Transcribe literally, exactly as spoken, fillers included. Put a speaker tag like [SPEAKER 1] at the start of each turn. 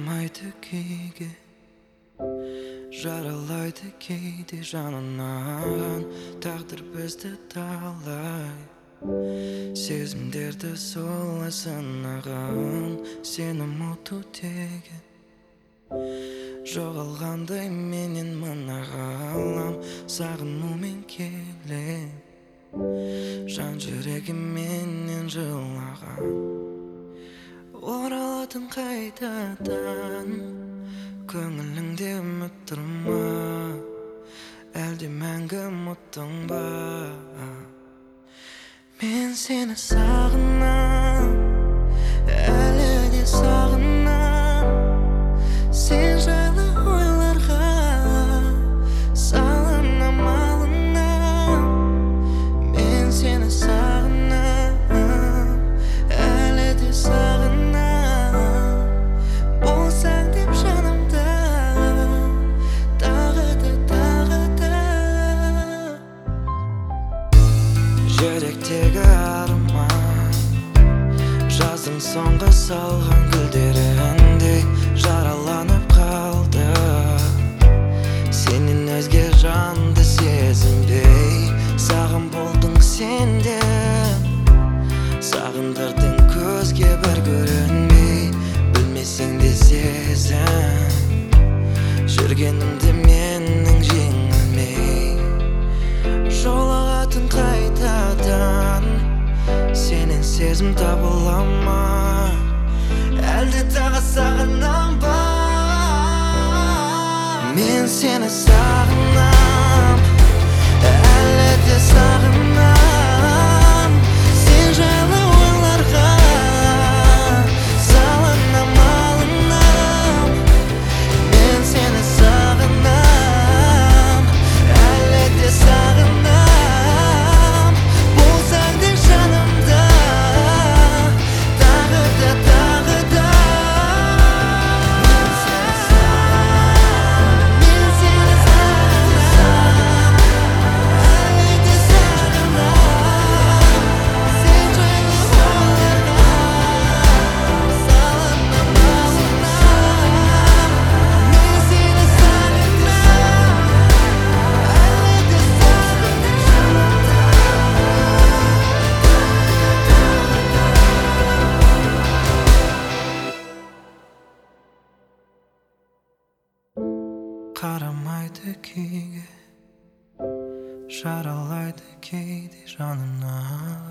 [SPEAKER 1] Қарамайды күйге, жаралайды кейде жанынан. Тағдыр бізді талай сезімдерді солай сынаған. Сені ұмыту тегі жоғалғандай менен мына ғалам. Сағынумен келем, жан жүрегім менен жылаған. Оралатын қайтадан көңіліңде үміт тұр ма? Әлде мәңгі ұмыттың ба? Мен сені сағынам, әлі де сағынам. Сен жайлы ойларға салынам, алынам. Мен сені сағынам, әлі де сағынам. Болсаң деп жанымда, тағы да, тағы да. Жүректегі арман жаздың соңғы салған гүлдеріндей жараланып қалды. Сенен өзге жанды сезінбей сағым болдың сен де. Сағындырдың көзге бір көрінбей, білмесең де сезім жүргенімді менің жеңілмей. Жолығатын қайтадан сенен сезім табыла ма? Әлде тағы сағынам ба? Мен сені сағынам, әлі де сағынам. Сен жайлы ойларға салынам, алынам. Мен сені сағынам, әлі де сағынам. Болсаң деп жанымда, тағы да, тағы да. Мен сені сағынам, әлі де сағынам. Сен жайлы ойларға салынам, алынам. Мен сені сағынам, әлі де қарамайды күйге, жаралайды кейде жанына.